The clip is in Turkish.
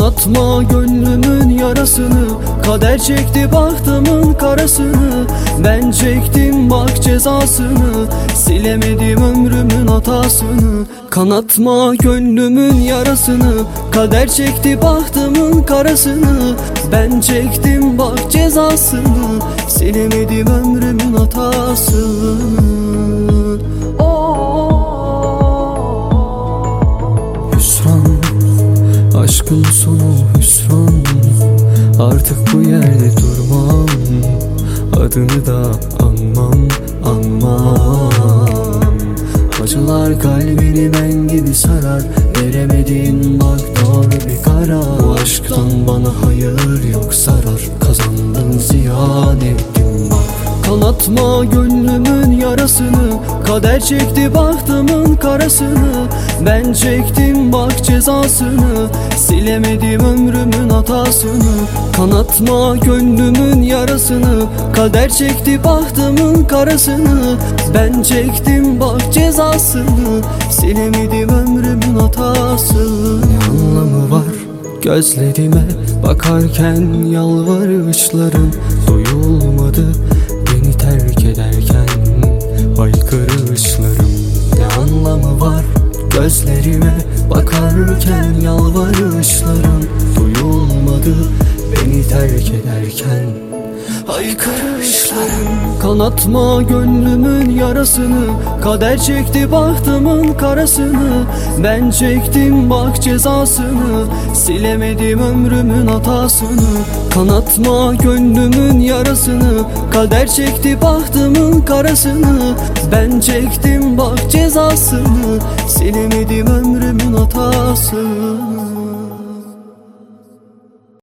Kanatma gönlümün yarasını, kader çekti bahtımın karasını. Ben çektim bak cezasını, silemedim ömrümün hatasını. Kanatma gönlümün yarasını, kader çekti bahtımın karasını. Ben çektim bak cezasını, silemedim ömrümün hatasını. Hüsran, aşkın sonu hüsran. Artık bu yerde durmam, adını da anmam. Acılar kalbini ben gibi sarar, veremedin bak doğru bir karar. Bu aşktan bana hayır yok zarar, kazandın ziyan ettin bak. Kanatma gönlümün yarasını, kader çekti bahtımın karasını. Ben çektim bak cezasını, silemedim ömrümün hatasını. Kanatma gönlümün yarasını, kader çekti bahtımın karasını. Ben çektim bak cezasını, silemedim ömrümün hatasını. Ne anlamı var gözlerime bakarken yalvarışların? Duyulmadı beni terk ederken haykırışlarım. Ne anlamı var gözlerime bakarken yalvarışların? Duyulmadı beni terk ederken haykırışlarım. Kanatma gönlümün yarasını, kader çekti bahtımın karasını. Ben çektim bak cezasını, silemedim ömrümün hatasını. Kanatma gönlümün yarasını, kader çekti bahtımın karasını. Ben çektim bak cezasını, silemedim ömrümün hatasını.